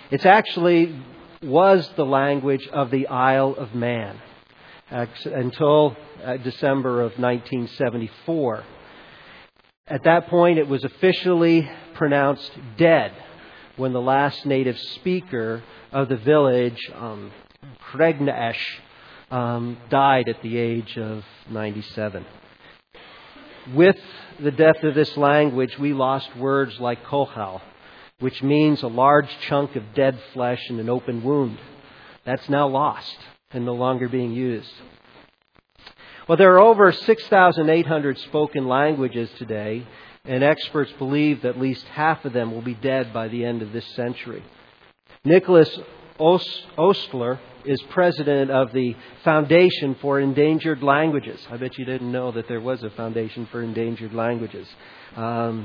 It actually was the language of the Isle of Man until December of 1974. At that point, it was officially pronounced dead when the last native speaker of the village, Kregnaesh, died at the age of 97. With the death of this language, we lost words like kohal, which means a large chunk of dead flesh in an open wound. That's now lost and no longer being used. Well, there are over 6,800 spoken languages today, and experts believe that at least half of them will be dead by the end of this century. Nicholas Ostler is president of the Foundation for Endangered Languages. I bet you didn't know that there was a Foundation for Endangered Languages. And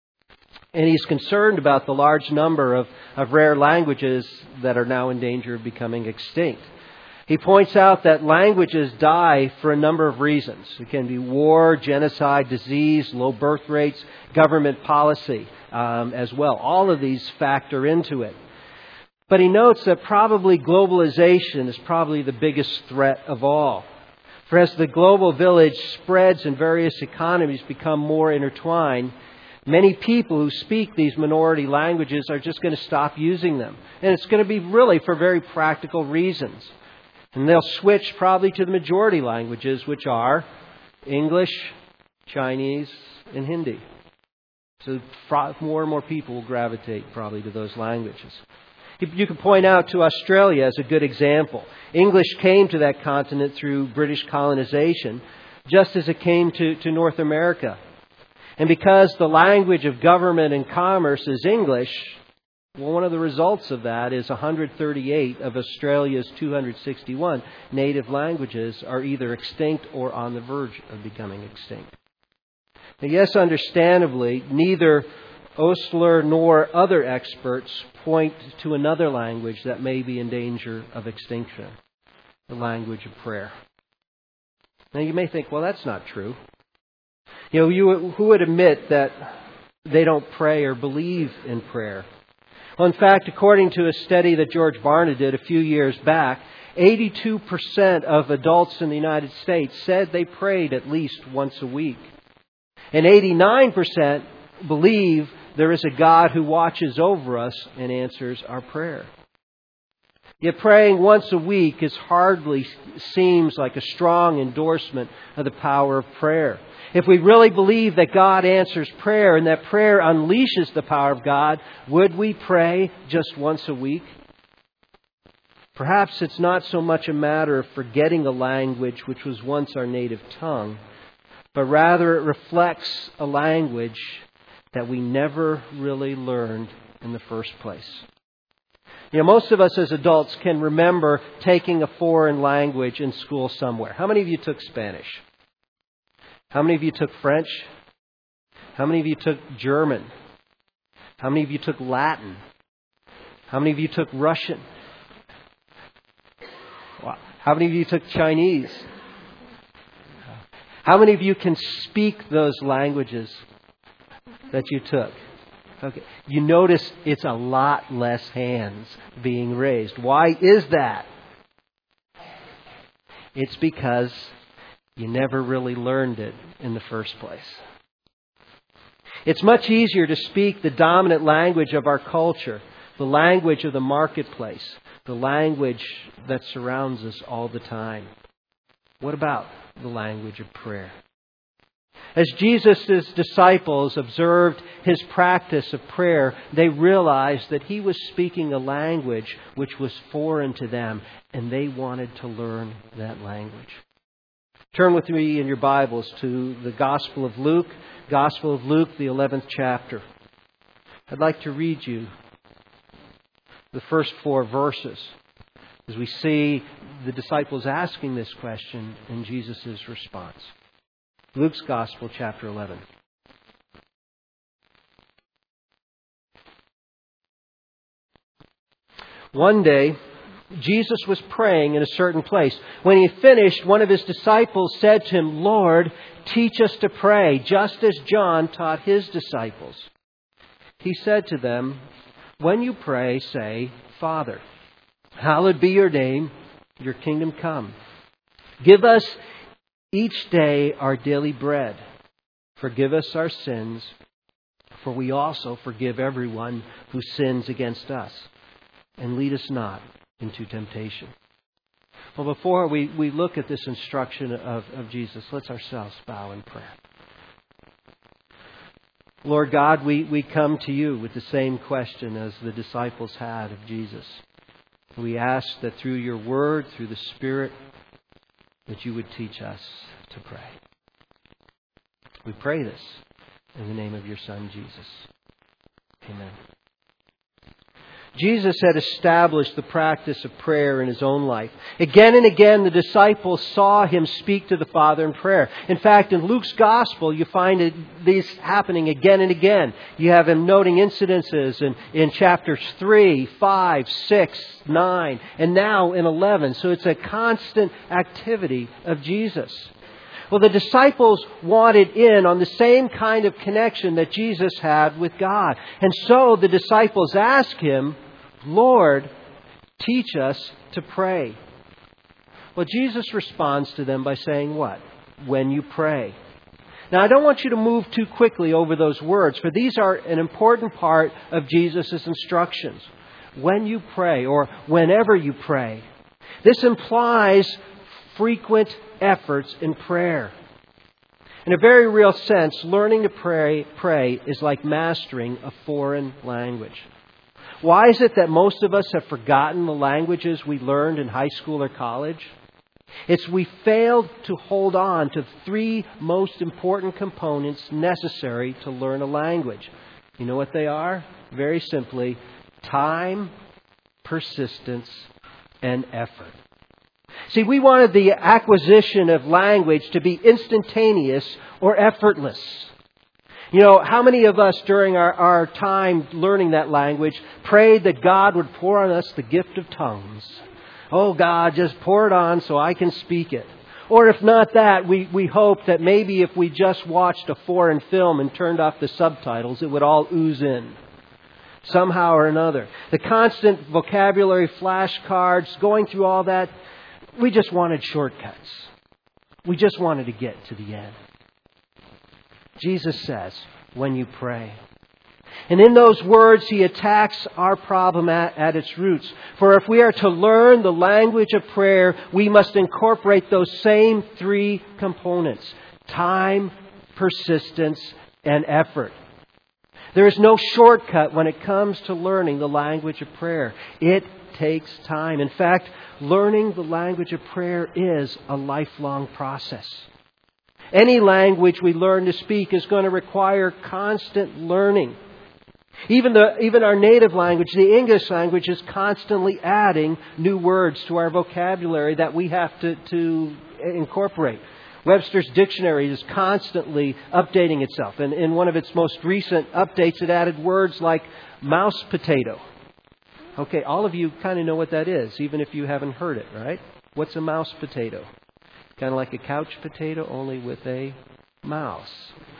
he's concerned about the large number of rare languages that are now in danger of becoming extinct. He points out that languages die for a number of reasons. It can be war, genocide, disease, low birth rates, government policy as well. All of these factor into it. But he notes that probably globalization is probably the biggest threat of all. For as the global village spreads and various economies become more intertwined, many people who speak these minority languages are just going to stop using them. And it's going to be really for very practical reasons. And they'll switch probably to the majority languages, which are English, Chinese, and Hindi. So more and more people will gravitate probably to those languages. You can point out to Australia as a good example. English came to that continent through British colonization, just as it came to North America. And because the language of government and commerce is English, well, one of the results of that is 138 of Australia's 261 native languages are either extinct or on the verge of becoming extinct. Now, yes, understandably, neither Ostler nor other experts point to another language that may be in danger of extinction, the language of prayer. Now, you may think, well, that's not true. Who would admit that they don't pray or believe in prayer? Well, in fact, according to a study that George Barna did a few years back, 82% of adults in the United States said they prayed at least once a week. And 89% believe there is a God who watches over us and answers our prayer. Yet praying once a week hardly seems like a strong endorsement of the power of prayer. If we really believe that God answers prayer and that prayer unleashes the power of God, would we pray just once a week? Perhaps it's not so much a matter of forgetting a language which was once our native tongue, but rather it reflects a language that we never really learned in the first place. Most of us as adults can remember taking a foreign language in school somewhere. How many of you took Spanish? How many of you took French? How many of you took German? How many of you took Latin? How many of you took Russian? How many of you took Chinese? How many of you can speak those languages that you took? Okay. You notice it's a lot less hands being raised. Why is that? It's because you never really learned it in the first place. It's much easier to speak the dominant language of our culture, the language of the marketplace, the language that surrounds us all the time. What about the language of prayer? As Jesus' disciples observed His practice of prayer, they realized that He was speaking a language which was foreign to them, and they wanted to learn that language. Turn with me in your Bibles to the Gospel of Luke, the 11th chapter. I'd like to read you the first 4 verses as we see the disciples asking this question and Jesus' response. Luke's Gospel, chapter 11. One day, Jesus was praying in a certain place. When he finished, one of his disciples said to him, "Lord, teach us to pray, just as John taught his disciples." He said to them, "When you pray, say, Father, hallowed be your name, your kingdom come. Give us each day our daily bread. Forgive us our sins, for we also forgive everyone who sins against us. And lead us not into temptation. Well, before we look at this instruction of Jesus, let's ourselves bow in prayer. Lord God, we come to you with the same question as the disciples had of Jesus. We ask that through your word, through the Spirit, that you would teach us to pray. We pray this in the name of your Son, Jesus. Amen. Jesus had established the practice of prayer in his own life. Again and again, the disciples saw him speak to the Father in prayer. In fact, in Luke's Gospel, you find these happening again and again. You have him noting incidences in chapters 3, 5, 6, 9, and now in 11. So it's a constant activity of Jesus. Well, the disciples wanted in on the same kind of connection that Jesus had with God. And so the disciples asked him, Lord, teach us to pray. Well, Jesus responds to them by saying what? When you pray. Now, I don't want you to move too quickly over those words, for these are an important part of Jesus' instructions. When you pray, or whenever you pray. This implies frequent efforts in prayer. In a very real sense, learning to pray is like mastering a foreign language. Why is it that most of us have forgotten the languages we learned in high school or college? It's we failed to hold on to the three most important components necessary to learn a language. You know what they are? Very simply, time, persistence, and effort. See, we wanted the acquisition of language to be instantaneous or effortless. You know, how many of us during our time learning that language prayed that God would pour on us the gift of tongues? Oh, God, just pour it on so I can speak it. Or if not that, we hoped that maybe if we just watched a foreign film and turned off the subtitles, it would all ooze in. Somehow or another. The constant vocabulary flashcards, going through all that, we just wanted shortcuts. We just wanted to get to the end. Jesus says, when you pray. And in those words, he attacks our problem at its roots. For if we are to learn the language of prayer, we must incorporate those same three components: time, persistence, and effort. There is no shortcut when it comes to learning the language of prayer. It takes time. In fact, learning the language of prayer is a lifelong process. Any language we learn to speak is going to require constant learning. Even our native language, the English language, is constantly adding new words to our vocabulary that we have to incorporate. Webster's Dictionary is constantly updating itself. And in one of its most recent updates, it added words like mouse potato. Okay, all of you kind of know what that is, even if you haven't heard it, right? What's a mouse potato? Kind of like a couch potato, only with a mouse.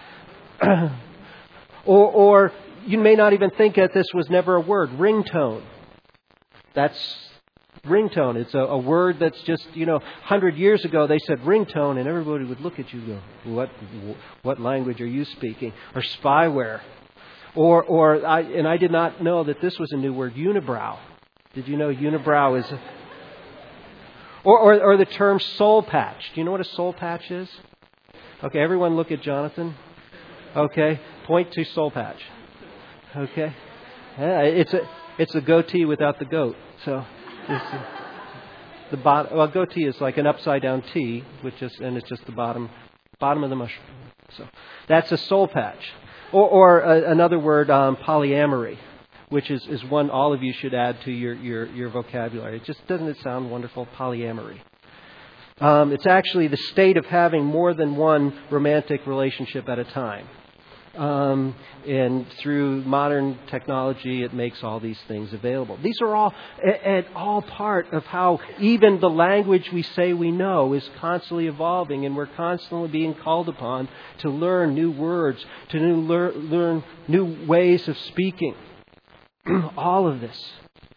or you may not even think that this was never a word. Ringtone. That's ringtone. It's a word that's just, 100 years ago they said ringtone and everybody would look at you and go, what language are you speaking? Or spyware. I did not know that this was a new word, unibrow. Did you know unibrow is... Or the term soul patch. Do you know what a soul patch is? Okay, everyone look at Jonathan. Okay, point to soul patch. Okay. Yeah, it's a goatee without the goat. So the bottom. Well, goatee is like an upside down T, and it's just the bottom of the mushroom. So that's a soul patch. Or another word, polyamory, which is one all of you should add to your vocabulary. Doesn't it sound wonderful? Polyamory. It's actually the state of having more than one romantic relationship at a time. And through modern technology, it makes all these things available. These are all part of how even the language we say we know is constantly evolving, and we're constantly being called upon to learn new words, to learn new ways of speaking. All of this.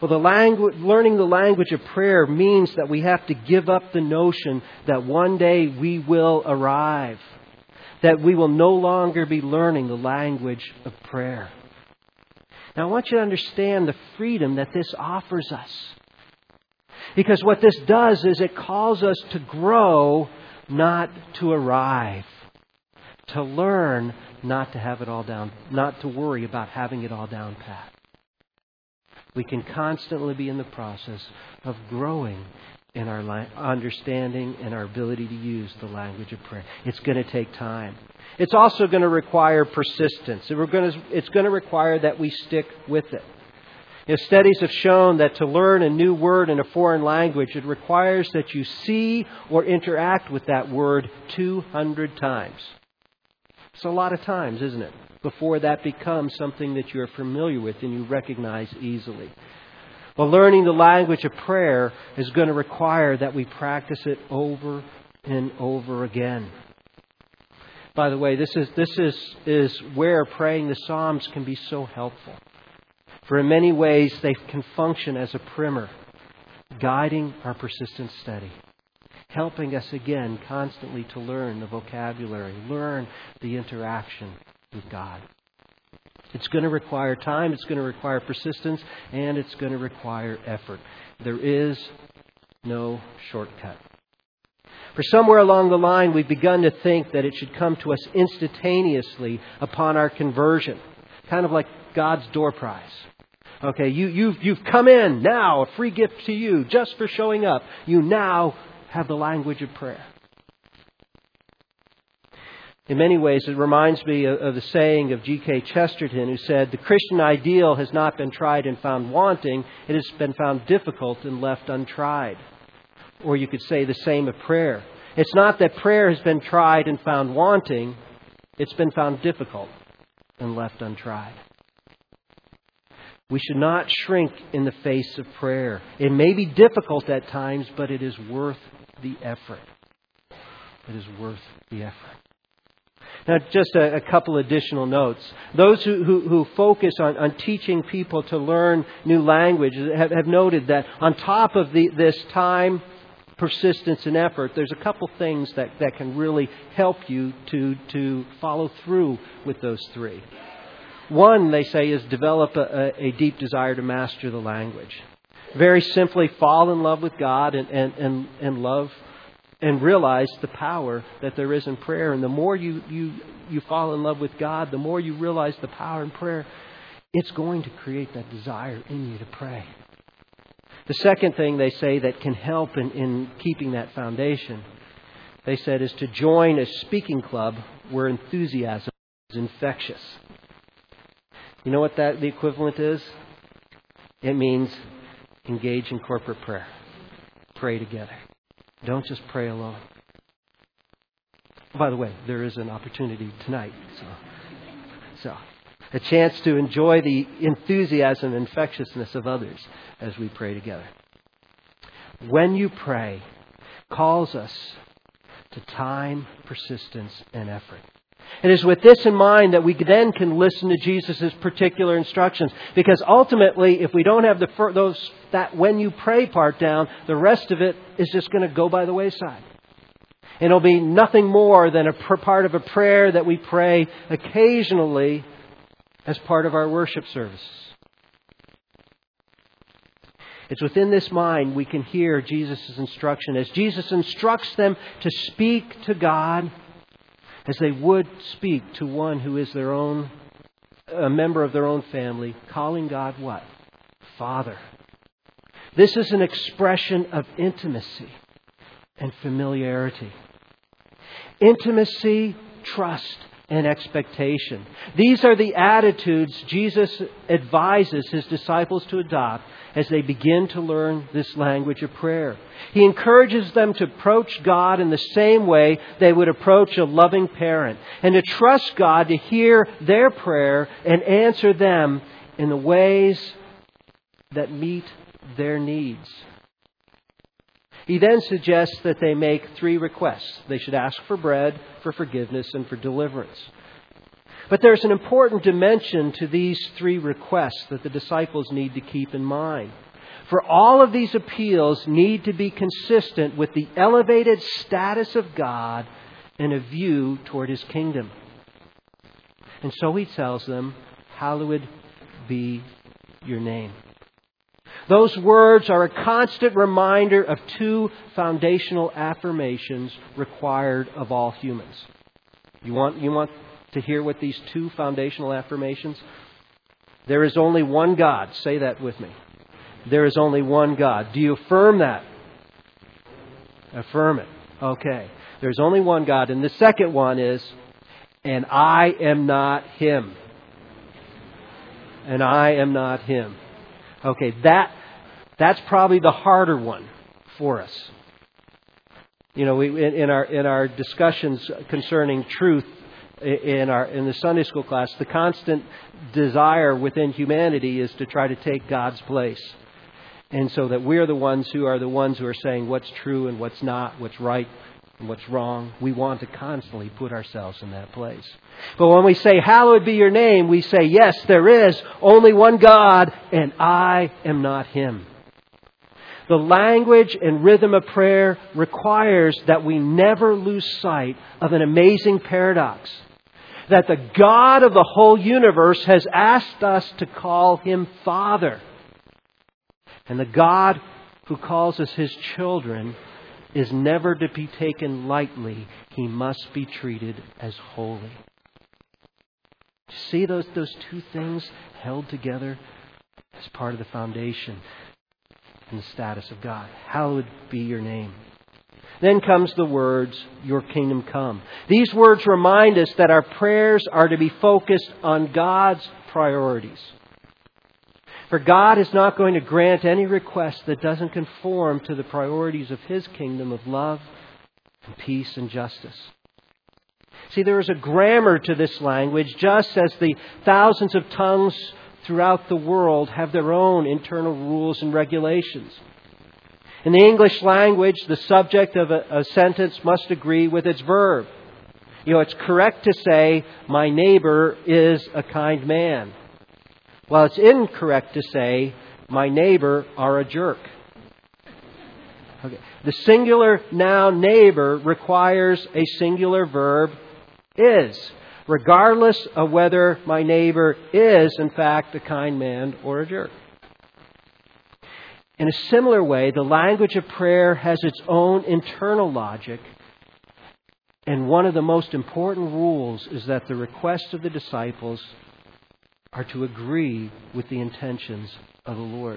Well, learning the language of prayer means that we have to give up the notion that one day we will arrive, that we will no longer be learning the language of prayer. Now, I want you to understand the freedom that this offers us. Because what this does is it calls us to grow, not to arrive. To learn, not to have it all down, not to worry about having it all down pat. We can constantly be in the process of growing in our understanding and our ability to use the language of prayer. It's going to take time. It's also going to require persistence. It's going to require that we stick with it. Studies have shown that to learn a new word in a foreign language, it requires that you see or interact with that word 200 times. It's a lot of times, isn't it? Before that becomes something that you're familiar with and you recognize easily. Well, learning the language of prayer is going to require that we practice it over and over again. By the way, this is where praying the Psalms can be so helpful. For in many ways, they can function as a primer, guiding our persistent study, helping us again constantly to learn the vocabulary, learn the interaction with God. It's going to require time, it's going to require persistence, and it's going to require effort. There is no shortcut. For somewhere along the line, we've begun to think that it should come to us instantaneously upon our conversion, kind of like God's door prize. Okay, you've come in now, a free gift to you just for showing up. You now have the language of prayer. In many ways, it reminds me of the saying of G.K. Chesterton, who said, "The Christian ideal has not been tried and found wanting. It has been found difficult and left untried." Or you could say the same of prayer. It's not that prayer has been tried and found wanting. It's been found difficult and left untried. We should not shrink in the face of prayer. It may be difficult at times, but it is worth the effort. It is worth the effort. Now, just a couple additional notes. Those who focus on teaching people to learn new language have noted that on top of this time, persistence, and effort, there's a couple things that can really help you to follow through with those three. One, they say, is develop a deep desire to master the language. Very simply, fall in love with God and love and realize the power that there is in prayer. And the more you fall in love with God, the more you realize the power in prayer, it's going to create that desire in you to pray. The second thing they say that can help in keeping that foundation, they said, is to join a speaking club where enthusiasm is infectious. You know what the equivalent is? It means engage in corporate prayer. Pray together. Don't just pray alone. By the way, there is an opportunity tonight. So a chance to enjoy the enthusiasm and infectiousness of others as we pray together. When you pray, calls us to time, persistence, and effort. It is with this in mind that we then can listen to Jesus' particular instructions. Because ultimately, if we don't have that when you pray part down, the rest of it is just going to go by the wayside. And it'll be nothing more than a part of a prayer that we pray occasionally as part of our worship services. It's within this mind we can hear Jesus' instruction as Jesus instructs them to speak to God as they would speak to one who is a member of their own family, calling God what? Father. This is an expression of intimacy and familiarity. Intimacy, trust, and expectation. These are the attitudes Jesus advises His disciples to adopt as they begin to learn this language of prayer. He encourages them to approach God in the same way they would approach a loving parent, and to trust God to hear their prayer and answer them in the ways that meet their needs. He then suggests that they make 3 requests. They should ask for bread, for forgiveness, and for deliverance. But there's an important dimension to these 3 requests that the disciples need to keep in mind. For all of these appeals need to be consistent with the elevated status of God and a view toward His kingdom. And so He tells them, "Hallowed be your name." Those words are a constant reminder of two foundational affirmations required of all humans. You want to hear what these two foundational affirmations? There is only one God. Say that with me. There is only one God. Do you affirm that? Affirm it. Okay. There's only one God. And the second one is, and I am not Him. And I am not Him. Okay, that's probably the harder one for us. You know, in our discussions concerning truth in the Sunday school class, the constant desire within humanity is to try to take God's place. And so that we're the ones who are saying what's true and what's not, what's right and what's wrong. We want to constantly put ourselves in that place. But when we say, "Hallowed be your name," we say, yes, there is only one God, and I am not Him. The language and rhythm of prayer requires that we never lose sight of an amazing paradox. That the God of the whole universe has asked us to call Him Father. And the God who calls us His children is never to be taken lightly. He must be treated as holy. See those two things held together as part of the foundation and the status of God. Hallowed be your name. Then comes the words, "Your kingdom come." These words remind us that our prayers are to be focused on God's priorities. For God is not going to grant any request that doesn't conform to the priorities of His kingdom of love and peace and justice. See, there is a grammar to this language, just as the thousands of tongues throughout the world have their own internal rules and regulations. In the English language, the subject of a sentence must agree with its verb. You know, it's correct to say, "My neighbor is a kind man," while it's incorrect to say, "My neighbor are a jerk." Okay. The singular noun neighbor requires a singular verb, is, regardless of whether my neighbor is, in fact, a kind man or a jerk. In a similar way, the language of prayer has its own internal logic, and one of the most important rules is that the requests of the disciples are to agree with the intentions of the Lord.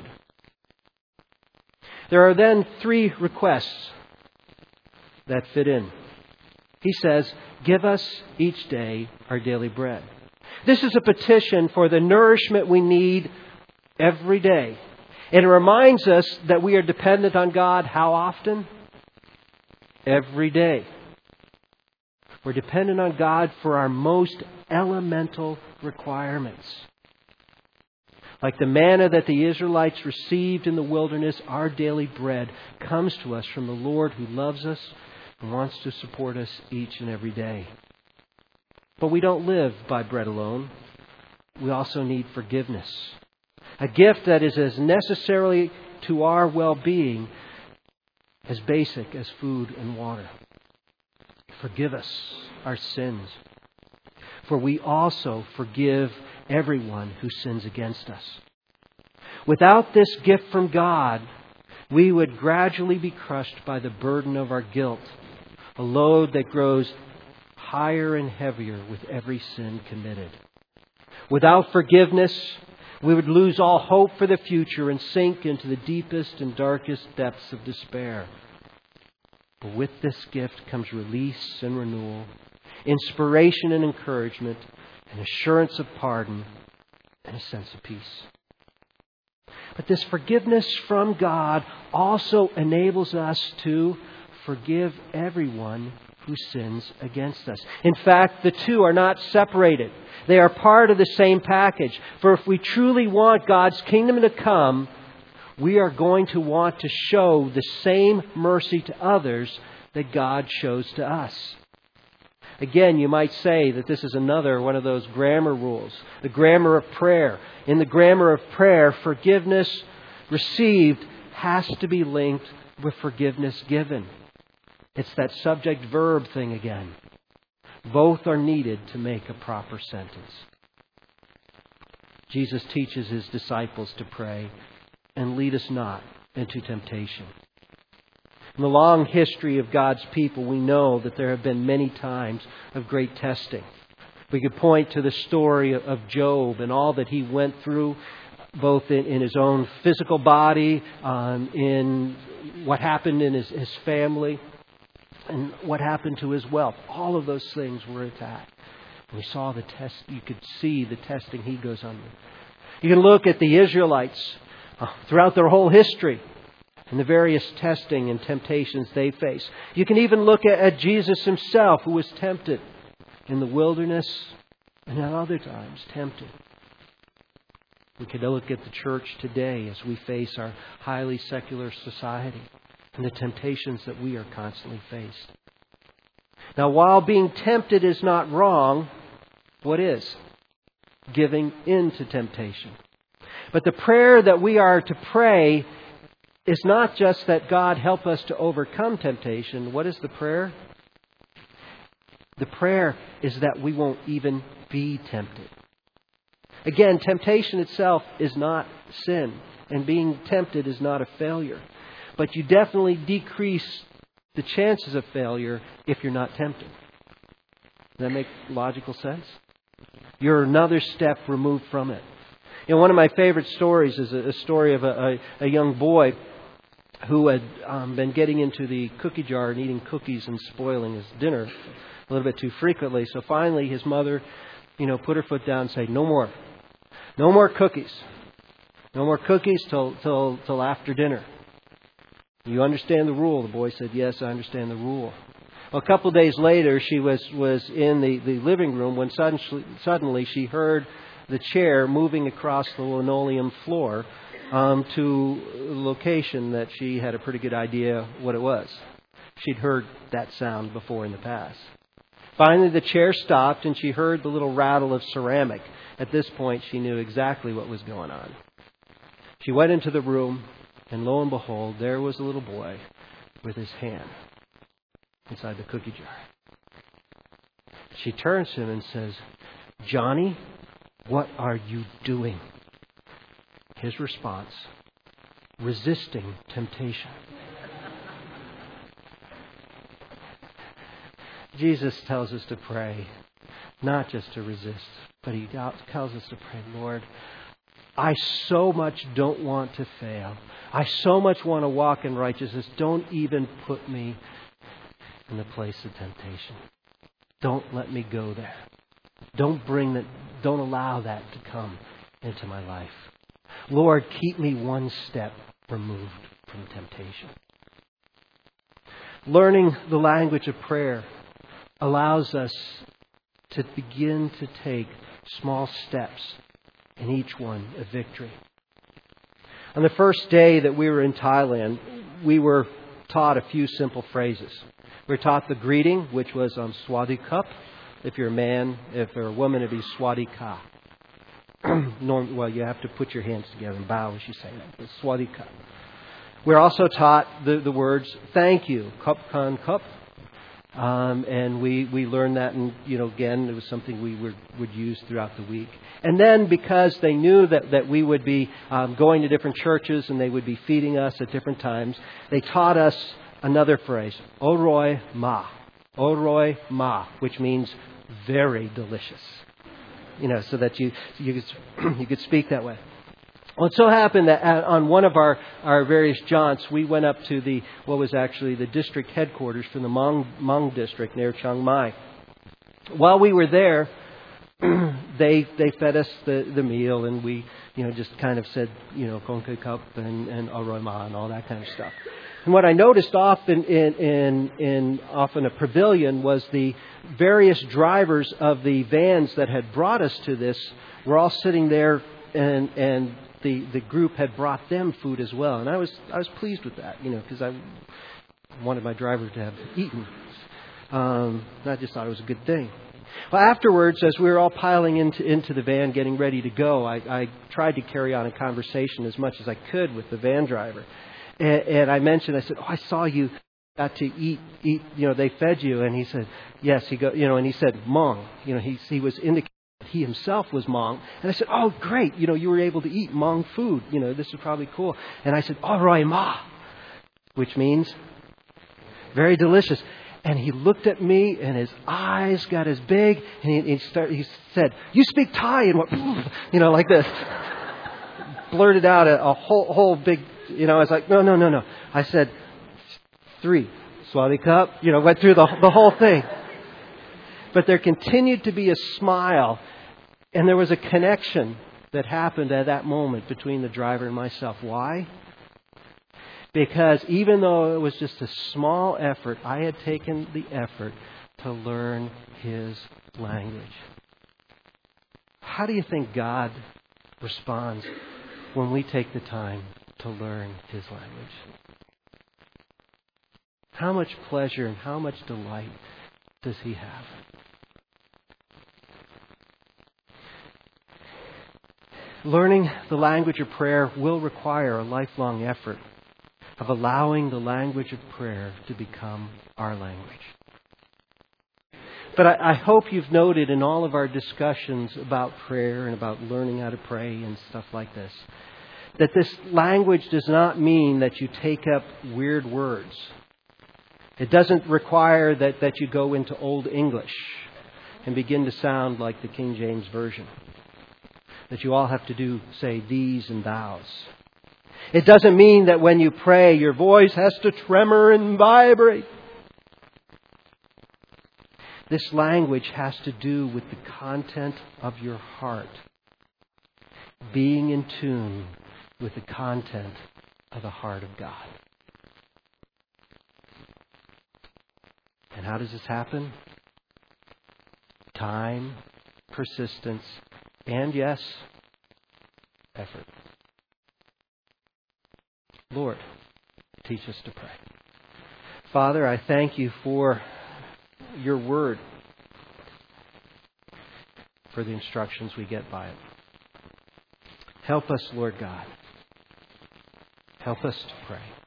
There are then three requests that fit in. He says, "Give us each day our daily bread." This is a petition for the nourishment we need every day. And it reminds us that we are dependent on God how often? Every day. We're dependent on God for our most elemental requirements. Like the manna that the Israelites received in the wilderness, our daily bread comes to us from the Lord who loves us and wants to support us each and every day. But we don't live by bread alone. We also need forgiveness. A gift that is as necessarily to our well-being as basic as food and water. Forgive us our sins, for we also forgive everyone who sins against us. Without this gift from God, we would gradually be crushed by the burden of our guilt, a load that grows higher and heavier with every sin committed. Without forgiveness, we would lose all hope for the future and sink into the deepest and darkest depths of despair. But with this gift comes release and renewal, inspiration and encouragement, an assurance of pardon, and a sense of peace. But this forgiveness from God also enables us to forgive everyone who sins against us. In fact, the two are not separated. They are part of the same package. For if we truly want God's kingdom to come, we are going to want to show the same mercy to others that God shows to us. Again, you might say that this is another one of those grammar rules, the grammar of prayer. In the grammar of prayer, forgiveness received has to be linked with forgiveness given. It's that subject-verb thing again. Both are needed to make a proper sentence. Jesus teaches His disciples to pray, and lead us not into temptation. In the long history of God's people, we know that there have been many times of great testing. We could point to the story of Job and all that he went through, both in his own physical body, in what happened in his family, and what happened to his wealth. All of those things were attacked. We saw the test. You could see the testing he goes under. You can look at the Israelites throughout their whole history and the various testing and temptations they face. You can even look at Jesus Himself, who was tempted in the wilderness and at other times tempted. We could look at the church today as we face our highly secular society and the temptations that we are constantly faced. Now, while being tempted is not wrong, what is? Giving in to temptation. But the prayer that we are to pray is not just that God help us to overcome temptation. What is the prayer? The prayer is that we won't even be tempted. Again, temptation itself is not sin, and being tempted is not a failure. But you definitely decrease the chances of failure if you're not tempted. Does that make logical sense? You're another step removed from it. You know, one of my favorite stories is a story of a young boy who had been getting into the cookie jar and eating cookies and spoiling his dinner a little bit too frequently. So finally his mother, put her foot down and said, no more cookies. No more cookies till after dinner. You understand the rule? The boy said, yes, I understand the rule. Well, a couple of days later, she was in the living room when suddenly she heard the chair moving across the linoleum floor to a location that she had a pretty good idea what it was. She'd heard that sound before in the past. Finally, the chair stopped and she heard the little rattle of ceramic. At this point, she knew exactly what was going on. She went into the room, and lo and behold, there was a little boy with his hand inside the cookie jar. She turns to him and says, Johnny, what are you doing? His response, resisting temptation. Jesus tells us to pray, not just to resist, but He tells us to pray, Lord, I so much don't want to fail. I so much want to walk in righteousness. Don't even put me in the place of temptation. Don't let me go there. Don't allow that to come into my life. Lord, keep me one step removed from temptation. Learning the language of prayer allows us to begin to take small steps, in each one a victory. On the first day that we were in Thailand, we were taught a few simple phrases. We were taught the greeting, which was Swadi Cup. If you're a man, if you're a woman, it'd be Swadi Ka. Well, you have to put your hands together and bow as you say that. It's Swadi Cup. We're also taught the words thank you, Kup Kan Kup. And we learned that, and again, it was something we would use throughout the week. And then, because they knew that we would be going to different churches and they would be feeding us at different times, they taught us another phrase, Oroi Ma, which means very delicious. So that you could speak that way. Well, it so happened that on one of our various jaunts, we went up to what was actually the district headquarters for the Hmong district near Chiang Mai. While we were there, they fed us the meal, and we just kind of said Kong Kei Kup and Oroi Ma and all that kind of stuff. And what I noticed often in a pavilion was the various drivers of the vans that had brought us to this were all sitting there, and the group had brought them food as well. And I was pleased with that, because I wanted my driver to have eaten. I just thought it was a good thing. Well, afterwards, as we were all piling into the van getting ready to go, I tried to carry on a conversation as much as I could with the van driver. And I mentioned, I said, I saw you got to eat, they fed you. And he said, yes. And he said, Hmong. He was indicating that he himself was Hmong. And I said, oh, great. You were able to eat Hmong food. This is probably cool. And I said, Oroi Ma, which means very delicious. And he looked at me, and his eyes got as big, and he said, you speak Thai, and went, like this. Blurted out a whole big, I was like, no. I said, 3, Swati Cup, went through the whole thing. But there continued to be a smile, and there was a connection that happened at that moment between the driver and myself. Why? Because even though it was just a small effort, I had taken the effort to learn His language. How do you think God responds when we take the time to learn His language? How much pleasure and how much delight does He have? Learning the language of prayer will require a lifelong effort of allowing the language of prayer to become our language. But I hope you've noted in all of our discussions about prayer and about learning how to pray and stuff like this, that this language does not mean that you take up weird words. It doesn't require that you go into Old English and begin to sound like the King James Version. That you all have to do, say, these and thous. It doesn't mean that when you pray, your voice has to tremor and vibrate. This language has to do with the content of your heart. Being in tune with the content of the heart of God. And how does this happen? Time, persistence, and yes, effort. Lord, teach us to pray. Father, I thank You for Your Word, for the instructions we get by it. Help us, Lord God. Help us to pray.